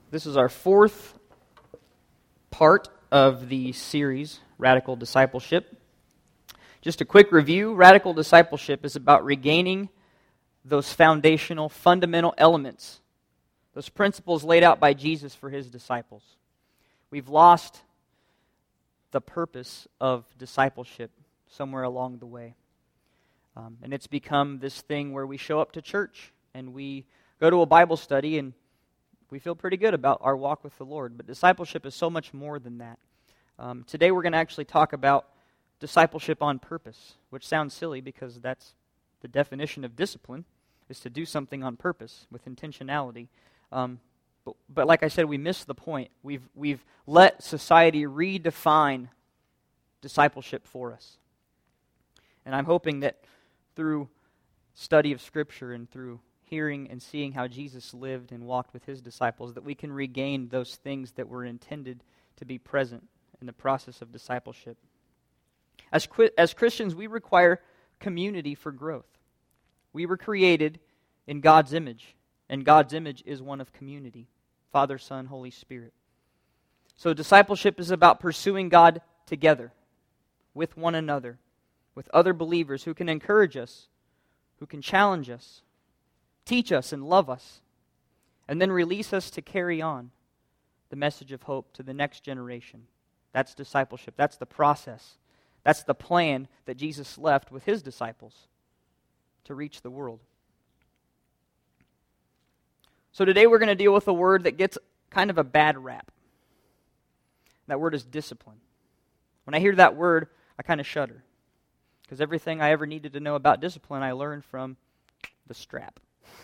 This is our fourth part of the series, Radical Discipleship. Just a quick review, Radical Discipleship is about regaining those foundational, fundamental elements, those principles laid out by Jesus for His disciples. We've lost the purpose of discipleship somewhere along the way. And it's become this thing where we show up to church and we go to a Bible study and we feel pretty good about our walk with the Lord. But discipleship is so much more than that. Today we're going to actually talk about discipleship on purpose, which sounds silly because that's the definition of discipline, is to do something on purpose with intentionality. But like I said, we missed the point. We've let society redefine discipleship for us. And I'm hoping that through study of Scripture and through hearing and seeing how Jesus lived and walked with His disciples, that we can regain those things that were intended to be present in the process of discipleship. As Christians, we require community for growth. We were created in God's image, and God's image is one of community: Father, Son, Holy Spirit. So discipleship is about pursuing God together, with one another, with other believers who can encourage us, who can challenge us, teach us and love us, and then release us to carry on the message of hope to the next generation. That's discipleship. That's the process. That's the plan that Jesus left with His disciples to reach the world. So today we're going to deal with a word that gets kind of a bad rap. That word is discipline. When I hear that word, I kind of shudder, because everything I ever needed to know about discipline I learned from the strap.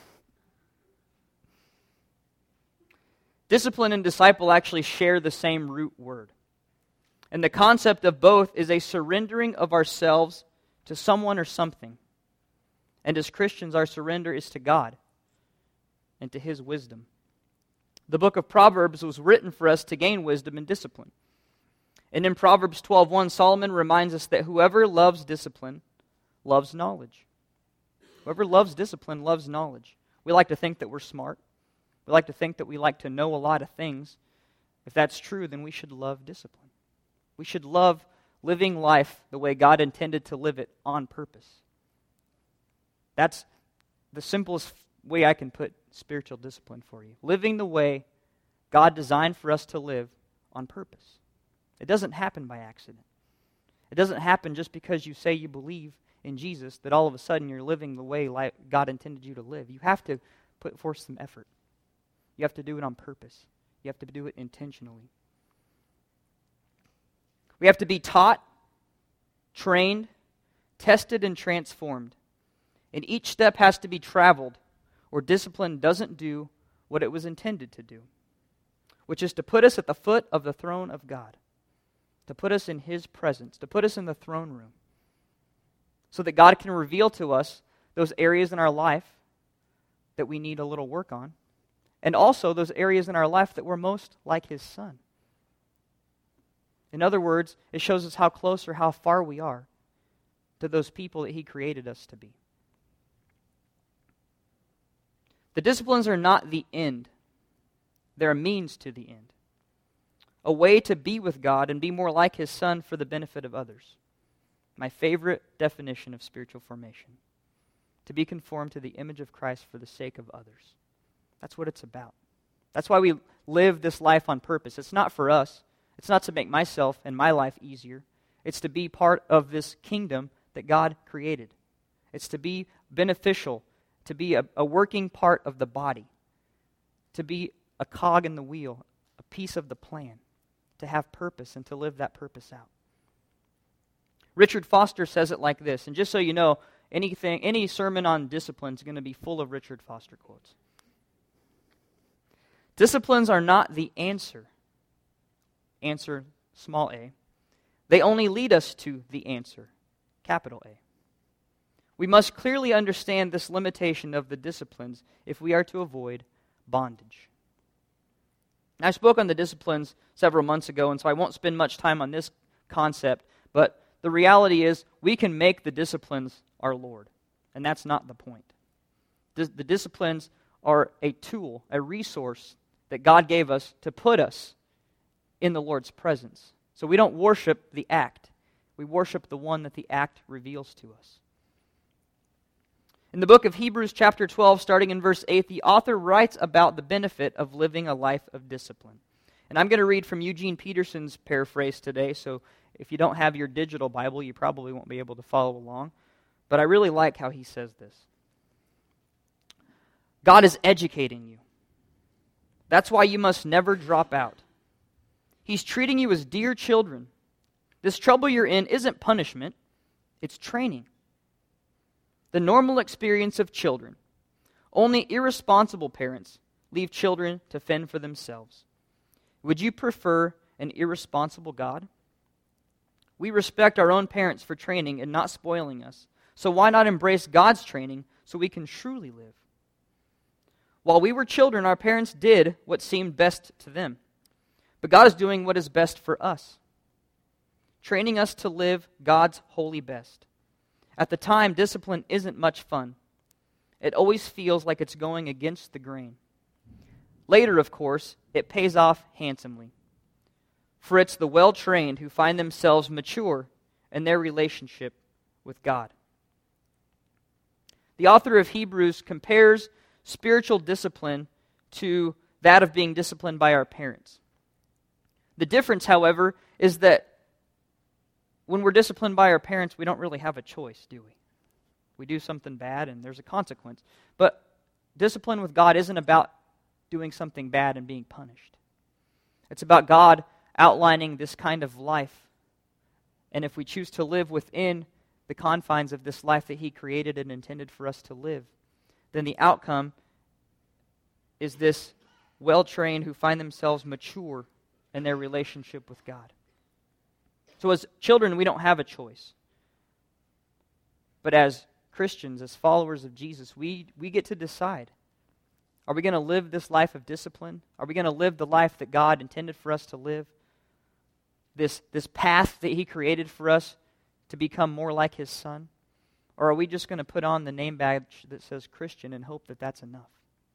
Discipline and disciple actually share the same root word. And the concept of both is a surrendering of ourselves to someone or something. And as Christians, our surrender is to God and to His wisdom. The book of Proverbs was written for us to gain wisdom and discipline. And in Proverbs 12:1, Solomon reminds us that whoever loves discipline loves knowledge. Whoever loves discipline loves knowledge. We like to think that we're smart. We like to think that we like to know a lot of things. If that's true, then we should love discipline. We should love living life the way God intended to live it on purpose. That's the simplest way I can put spiritual discipline for you. Living the way God designed for us to live on purpose. It doesn't happen by accident. It doesn't happen just because you say you believe in Jesus that all of a sudden you're living the way God intended you to live. You have to put forth some effort. You have to do it on purpose. You have to do it intentionally. We have to be taught, trained, tested, and transformed. And each step has to be traveled, or discipline doesn't do what it was intended to do, which is to put us at the foot of the throne of God, to put us in His presence, to put us in the throne room, so that God can reveal to us those areas in our life that we need a little work on, and also those areas in our life that we're most like His Son. In other words, it shows us how close or how far we are to those people that He created us to be. The disciplines are not the end. They're a means to the end. A way to be with God and be more like His Son for the benefit of others. My favorite definition of spiritual formation. To be conformed to the image of Christ for the sake of others. That's what it's about. That's why we live this life on purpose. It's not for us. It's not to make myself and my life easier. It's to be part of this kingdom that God created. It's to be beneficial, to be a working part of the body, to be a cog in the wheel, a piece of the plan, to have purpose and to live that purpose out. Richard Foster says it like this, and just so you know, any sermon on discipline is going to be full of Richard Foster quotes. Disciplines are not the answer, small a. They only lead us to the answer, capital A. We must clearly understand this limitation of the disciplines if we are to avoid bondage. Now, I spoke on the disciplines several months ago, and so I won't spend much time on this concept, but the reality is we can make the disciplines our Lord, and that's not the point. The disciplines are a tool, a resource that God gave us to put us in the Lord's presence. So we don't worship the act. We worship the one that the act reveals to us. In the book of Hebrews chapter 12, starting in verse 8, the author writes about the benefit of living a life of discipline. And I'm going to read from Eugene Peterson's paraphrase today, so if you don't have your digital Bible, you probably won't be able to follow along. But I really like how he says this. God is educating you. That's why you must never drop out. He's treating you as dear children. This trouble you're in isn't punishment, it's training. The normal experience of children. Only irresponsible parents leave children to fend for themselves. Would you prefer an irresponsible God? We respect our own parents for training and not spoiling us. So why not embrace God's training so we can truly live? While we were children, our parents did what seemed best to them. But God is doing what is best for us, training us to live God's holy best. At the time, discipline isn't much fun. It always feels like it's going against the grain. Later, of course, it pays off handsomely. For it's the well-trained who find themselves mature in their relationship with God. The author of Hebrews compares spiritual discipline to that of being disciplined by our parents. The difference, however, is that when we're disciplined by our parents, we don't really have a choice, do we? We do something bad and there's a consequence. But discipline with God isn't about doing something bad and being punished. It's about God outlining this kind of life. And if we choose to live within the confines of this life that He created and intended for us to live, then the outcome is this well-trained who find themselves mature in their relationship with God. So as children, we don't have a choice. But as Christians, as followers of Jesus, we get to decide. Are we going to live this life of discipline? Are we going to live the life that God intended for us to live? This path that He created for us to become more like His Son? Or are we just going to put on the name badge that says Christian and hope that that's enough?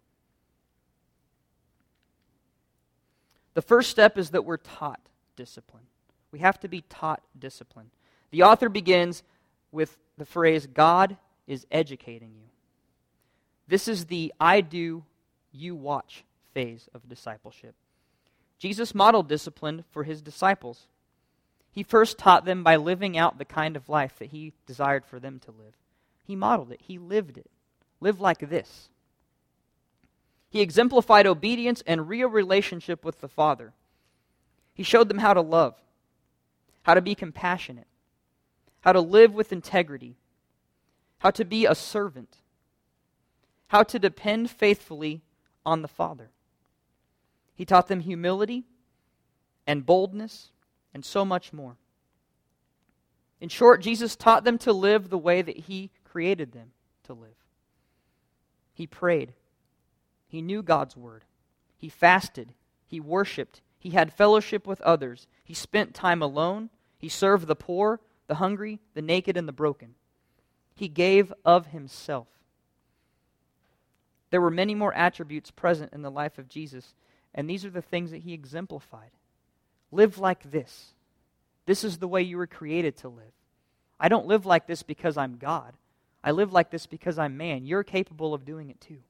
The first step is that we're taught discipline. We have to be taught discipline. The author begins with the phrase, God is educating you. This is the I do, you watch phase of discipleship. Jesus modeled discipline for His disciples. He first taught them by living out the kind of life that He desired for them to live. He modeled it. He lived it. Live like this. He exemplified obedience and real relationship with the Father. He showed them how to love, how to be compassionate, how to live with integrity, how to be a servant, how to depend faithfully on the Father. He taught them humility and boldness and so much more. In short, Jesus taught them to live the way that He created them to live. He prayed. He knew God's Word. He fasted. He worshiped. He had fellowship with others. He spent time alone. He served the poor, the hungry, the naked, and the broken. He gave of Himself. There were many more attributes present in the life of Jesus, and these are the things that He exemplified. Live like this. This is the way you were created to live. I don't live like this because I'm God. I live like this because I'm man. You're capable of doing it too.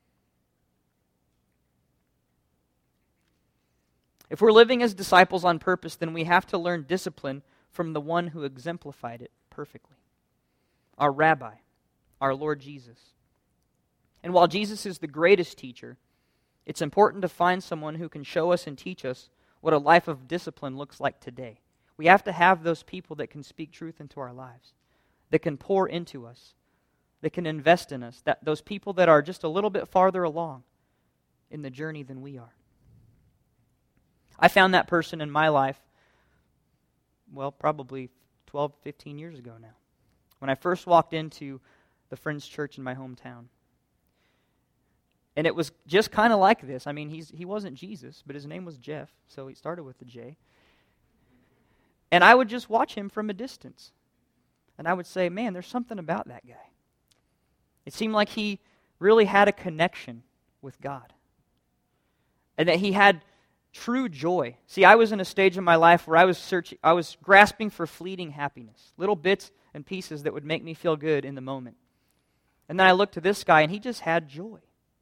If we're living as disciples on purpose, then we have to learn discipline from the one who exemplified it perfectly. Our rabbi, our Lord Jesus. And while Jesus is the greatest teacher, it's important to find someone who can show us and teach us what a life of discipline looks like today. We have to have those people that can speak truth into our lives, that can pour into us, that can invest in us, those people that are just a little bit farther along in the journey than we are. I found that person in my life, well, probably 12, 15 years ago now, when I first walked into the Friends Church in my hometown. And it was just kind of like this. I mean, he wasn't Jesus, but his name was Jeff, so he started with the J. And I would just watch him from a distance. And I would say, man, there's something about that guy. It seemed like he really had a connection with God. and that he had true joy. See, I was in a stage in my life where I was grasping for fleeting happiness, little bits and pieces that would make me feel good in the moment. And then I looked to this guy, and he just had joy.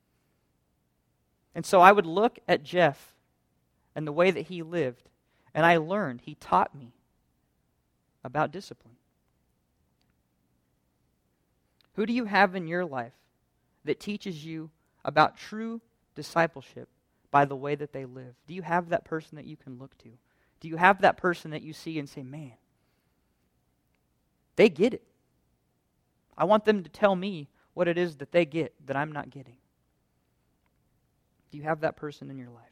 And so I would look at Jeff and the way that he lived, and I learned, he taught me about discipline. Who do you have in your life that teaches you about true discipleship by the way that they live? Do you have that person that you can look to? Do you have that person that you see and say, man, they get it. I want them to tell me what it is that they get that I'm not getting. Do you have that person in your life?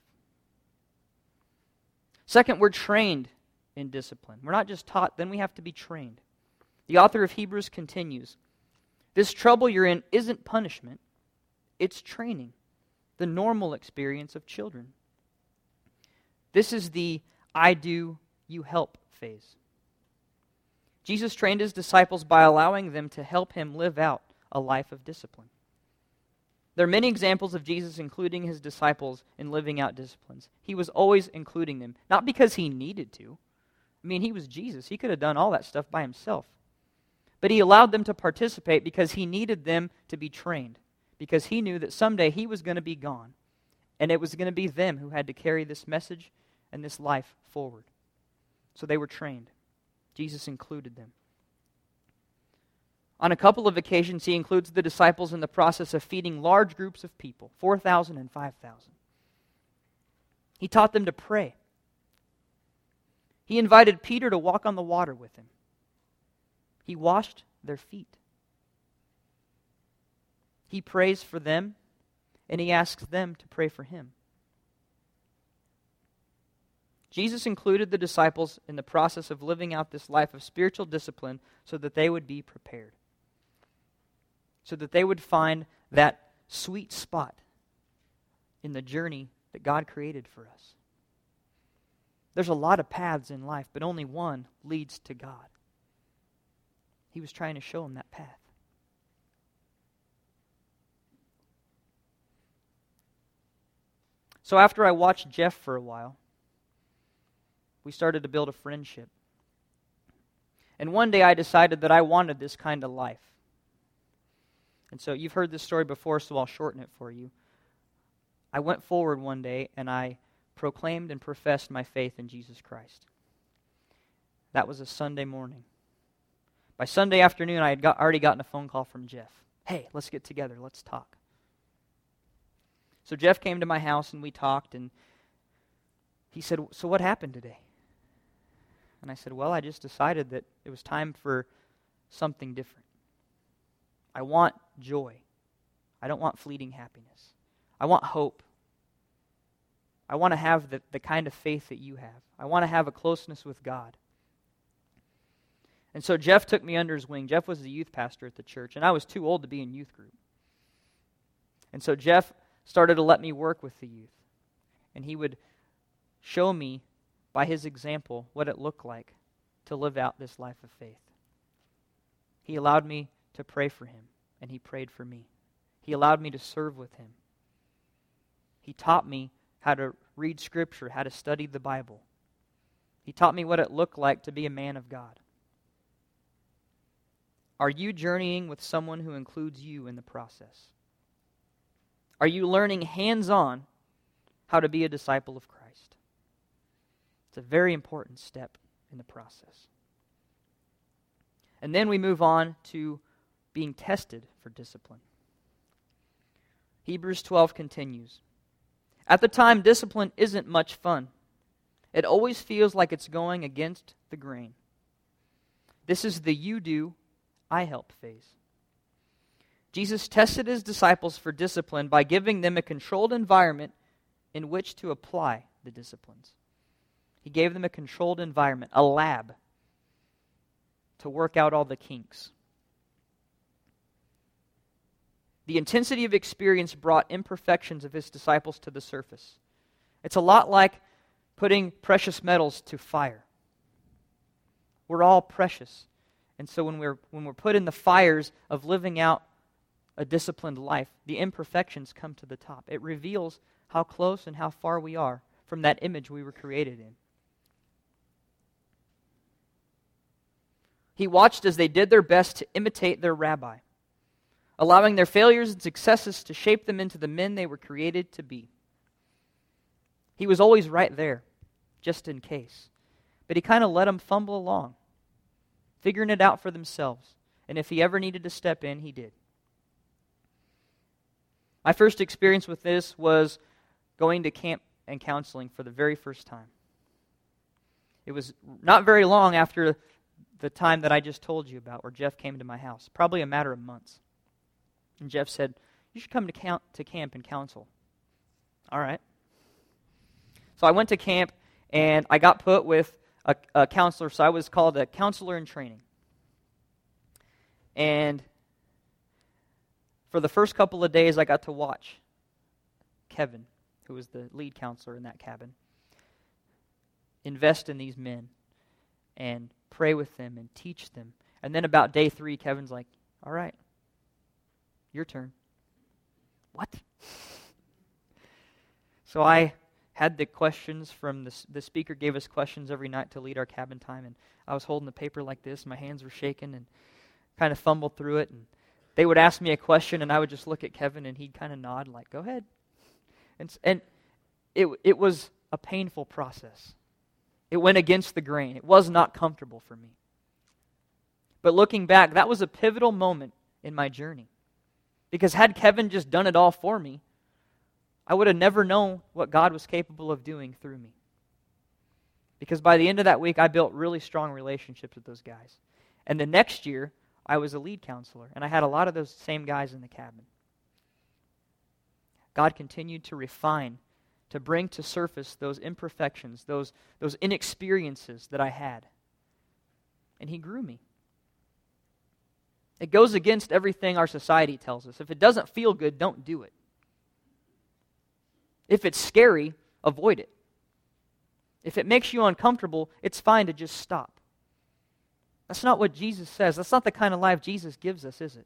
Second, we're trained in discipline. We're not just taught, then we have to be trained. The author of Hebrews continues, this trouble you're in isn't punishment, it's training, the normal experience of children. This is the I do, you help phase. Jesus trained his disciples by allowing them to help him live out a life of discipline. There are many examples of Jesus including his disciples in living out disciplines. He was always including them, not because he needed to. I mean, he was Jesus. He could have done all that stuff by himself. But he allowed them to participate because he needed them to be trained, because he knew that someday he was going to be gone, and it was going to be them who had to carry this message and this life forward. So they were trained. Jesus included them. On a couple of occasions, he includes the disciples in the process of feeding large groups of people, 4,000 and 5,000. He taught them to pray. He invited Peter to walk on the water with him. He washed their feet. He prays for them, and he asks them to pray for him. Jesus included the disciples in the process of living out this life of spiritual discipline so that they would be prepared, so that they would find that sweet spot in the journey that God created for us. There's a lot of paths in life, but only one leads to God. He was trying to show them that path. So after I watched Jeff for a while, we started to build a friendship. And one day I decided that I wanted this kind of life. And so you've heard this story before, so I'll shorten it for you. I went forward one day and I proclaimed and professed my faith in Jesus Christ. That was a Sunday morning. By Sunday afternoon, I had already gotten a phone call from Jeff. Hey, let's get together, let's talk. So Jeff came to my house and we talked, and he said, so what happened today? And I said, well, I just decided that it was time for something different. I want joy. I don't want fleeting happiness. I want hope. I want to have the kind of faith that you have. I want to have a closeness with God. And so Jeff took me under his wing. Jeff was the youth pastor at the church, and I was too old to be in youth group. And so Jeff started to let me work with the youth. And he would show me by his example what it looked like to live out this life of faith. He allowed me to pray for him, and he prayed for me. He allowed me to serve with him. He taught me how to read Scripture, how to study the Bible. He taught me what it looked like to be a man of God. Are you journeying with someone who includes you in the process? Are you learning hands-on how to be a disciple of Christ? It's a very important step in the process. And then we move on to being tested for discipline. Hebrews 12 continues. At the time, discipline isn't much fun. It always feels like it's going against the grain. This is the you do, I help phase. Jesus tested his disciples for discipline by giving them a controlled environment in which to apply the disciplines. He gave them a controlled environment, a lab, to work out all the kinks. The intensity of experience brought imperfections of his disciples to the surface. It's a lot like putting precious metals to fire. We're all precious. And so when we're put in the fires of living out a disciplined life, the imperfections come to the top. It reveals how close and how far we are from that image we were created in. He watched as they did their best to imitate their rabbi, allowing their failures and successes to shape them into the men they were created to be. He was always right there, just in case. But he kind of let them fumble along, figuring it out for themselves. And if he ever needed to step in, he did. My first experience with this was going to camp and counseling for the very first time. It was not very long after the time that I just told you about, where Jeff came to my house, probably a matter of months. And Jeff said, "You should come to camp and counsel." All right. So I went to camp, and I got put with a counselor, so I was called a counselor in training. And for the first couple of days, I got to watch Kevin, who was the lead counselor in that cabin, invest in these men and pray with them and teach them. And then about day 3, Kevin's like, "All right, your turn." What? So I had the questions from the speaker gave us questions every night to lead our cabin time, and I was holding the paper like this. My hands were shaking and kind of fumbled through it, and they would ask me a question, and I would just look at Kevin, and he'd kind of nod like, "Go ahead." And it was a painful process. It went against the grain. It was not comfortable for me. But looking back, that was a pivotal moment in my journey. Because had Kevin just done it all for me, I would have never known what God was capable of doing through me. Because by the end of that week, I built really strong relationships with those guys. And the next year, I was a lead counselor, and I had a lot of those same guys in the cabin. God continued to refine, to bring to surface those imperfections, those inexperiences that I had. And He grew me. It goes against everything our society tells us. If it doesn't feel good, don't do it. If it's scary, avoid it. If it makes you uncomfortable, it's fine to just stop. That's not what Jesus says. That's not the kind of life Jesus gives us, is it?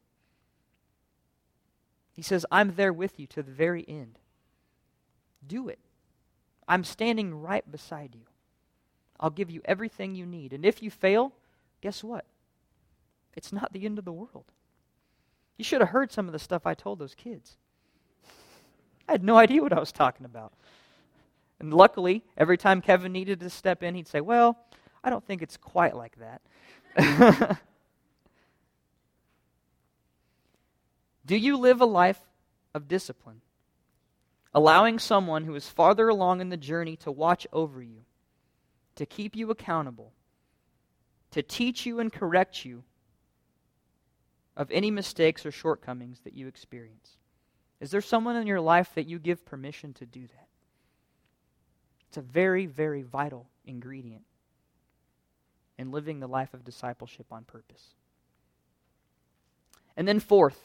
He says, "I'm there with you to the very end." Do it. I'm standing right beside you. I'll give you everything you need. And if you fail, guess what? It's not the end of the world. You should have heard some of the stuff I told those kids. I had no idea what I was talking about. And luckily, every time Kevin needed to step in, he'd say, "Well, I don't think it's quite like that." Do you live a life of discipline, allowing someone who is farther along in the journey to watch over you, to keep you accountable, to teach you and correct you of any mistakes or shortcomings that you experience? Is there someone in your life that you give permission to do that? It's a very, very vital ingredient in living the life of discipleship on purpose. And then fourth,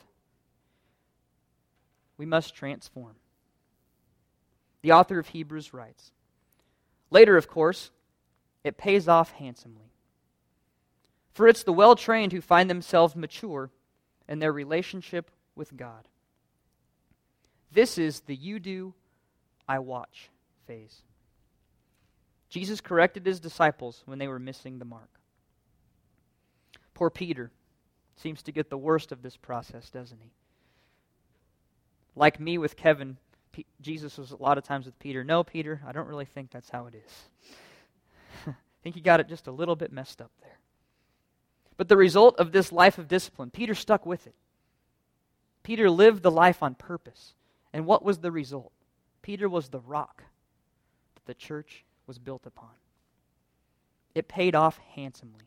we must transform. The author of Hebrews writes, later, of course, it pays off handsomely. For it's the well-trained who find themselves mature in their relationship with God. This is the you do, I watch phase. Jesus corrected his disciples when they were missing the mark. Poor Peter seems to get the worst of this process, doesn't he? Like me with Kevin, Jesus was a lot of times with Peter. "No, Peter, I don't really think that's how it is." I think he got it just a little bit messed up there. But the result of this life of discipline, Peter stuck with it. Peter lived the life on purpose. And what was the result? Peter was the rock that the church was built upon. It paid off handsomely.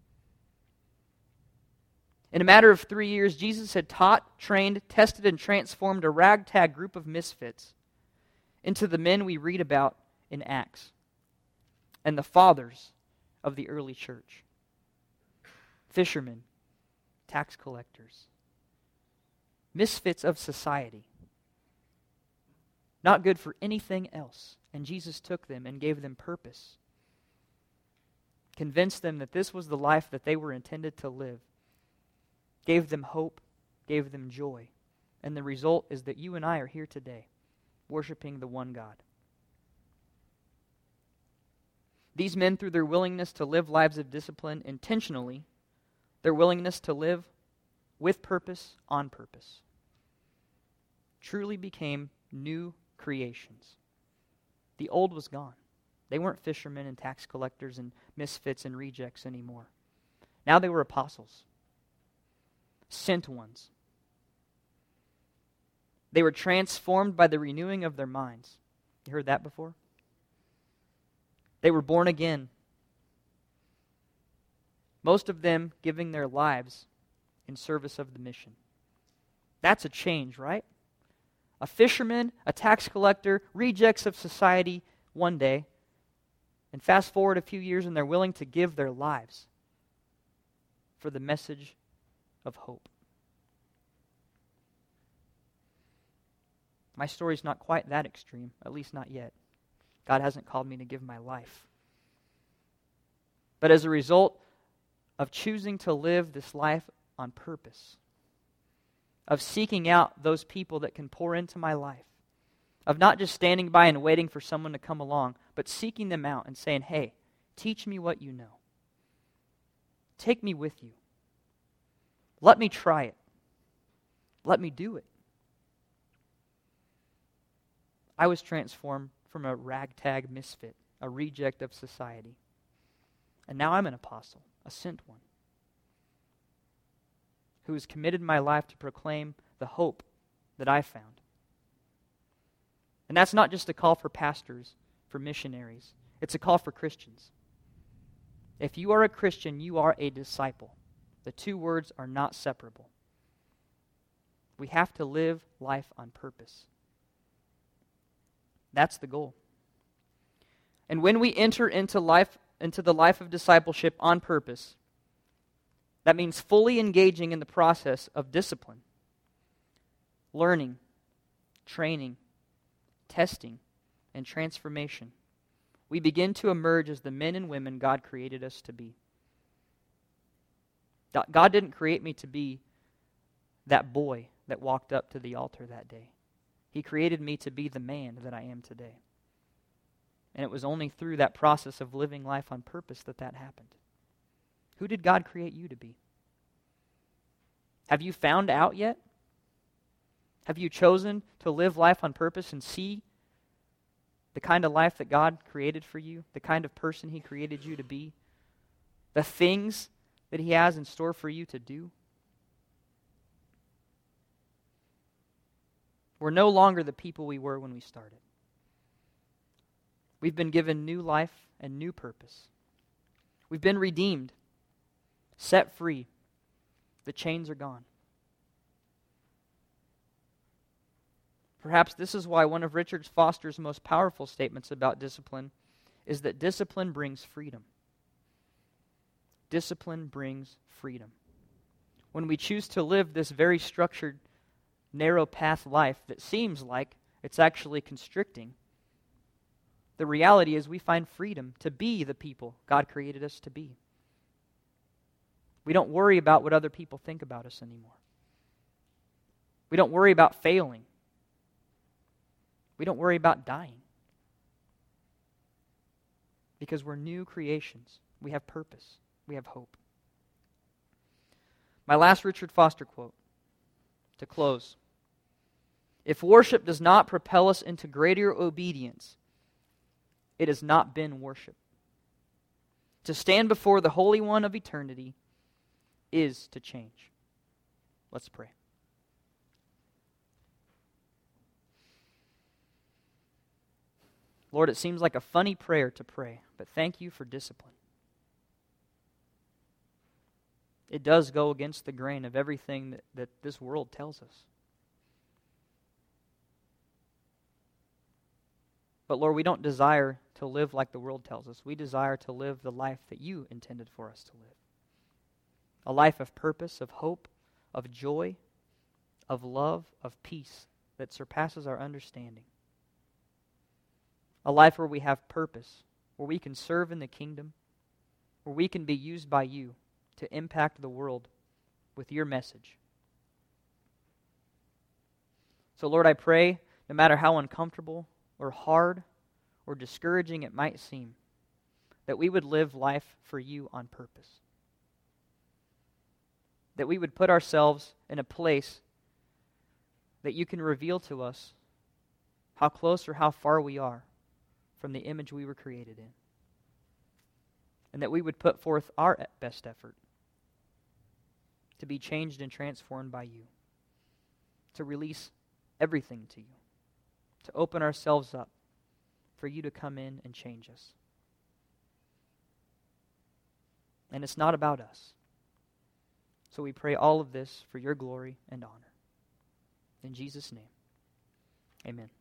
In a matter of 3 years, Jesus had taught, trained, tested, and transformed a ragtag group of misfits into the men we read about in Acts and the fathers of the early church. Fishermen, tax collectors, misfits of society, not good for anything else. And Jesus took them and gave them purpose, convinced them that this was the life that they were intended to live, gave them hope, gave them joy. And the result is that you and I are here today, worshiping the one God. These men, through their willingness to live lives of discipline intentionally, their willingness to live with purpose, on purpose, truly became new creations. The old was gone. They weren't fishermen and tax collectors and misfits and rejects anymore. Now they were apostles, sent ones. They were transformed by the renewing of their minds. You heard that before? They were born again. Most of them giving their lives in service of the mission. That's a change, right? A fisherman, a tax collector, rejects of society one day, and fast forward a few years and they're willing to give their lives for the message of hope. My story's not quite that extreme, at least not yet. God hasn't called me to give my life. But as a result of choosing to live this life on purpose, of seeking out those people that can pour into my life, of not just standing by and waiting for someone to come along, but seeking them out and saying, hey, teach me what you know. Take me with you. Let me try it. Let me do it. I was transformed from a ragtag misfit, a reject of society. And now I'm an apostle, a sent one, who has committed my life to proclaim the hope that I found. And that's not just a call for pastors, for missionaries. It's a call for Christians. If you are a Christian, you are a disciple. The two words are not separable. We have to live life on purpose. That's the goal. And when we enter into the life of discipleship on purpose, that means fully engaging in the process of discipline, learning, training, testing, and transformation. We begin to emerge as the men and women God created us to be. God didn't create me to be that boy that walked up to the altar that day. He created me to be the man that I am today. And it was only through that process of living life on purpose that happened. Who did God create you to be? Have you found out yet? Have you chosen to live life on purpose and see the kind of life that God created for you, the kind of person He created you to be, the things that He has in store for you to do? We're no longer the people we were when we started. We've been given new life and new purpose. We've been redeemed, set free. The chains are gone. Perhaps this is why one of Richard Foster's most powerful statements about discipline is that discipline brings freedom. Discipline brings freedom. When we choose to live this very structured, narrow path life that seems like it's actually constricting, the reality is we find freedom to be the people God created us to be. We don't worry about what other people think about us anymore. We don't worry about failing. We don't worry about dying. Because we're new creations. We have purpose. We have hope. My last Richard Foster quote to close. If worship does not propel us into greater obedience, it has not been worship. To stand before the Holy One of eternity is to change. Let's pray. Lord, it seems like a funny prayer to pray, but thank you for discipline. It does go against the grain of everything that this world tells us. But Lord, we don't desire to live like the world tells us. We desire to live the life that you intended for us to live. A life of purpose, of hope, of joy, of love, of peace that surpasses our understanding. A life where we have purpose, where we can serve in the kingdom, where we can be used by you to impact the world with your message. So Lord, I pray no matter how uncomfortable or hard or discouraging it might seem, that we would live life for you on purpose. That we would put ourselves in a place that you can reveal to us how close or how far we are from the image we were created in. And that we would put forth our best effort to be changed and transformed by you, to release everything to you, to open ourselves up for you to come in and change us. And it's not about us. So we pray all of this for your glory and honor. In Jesus' name, amen.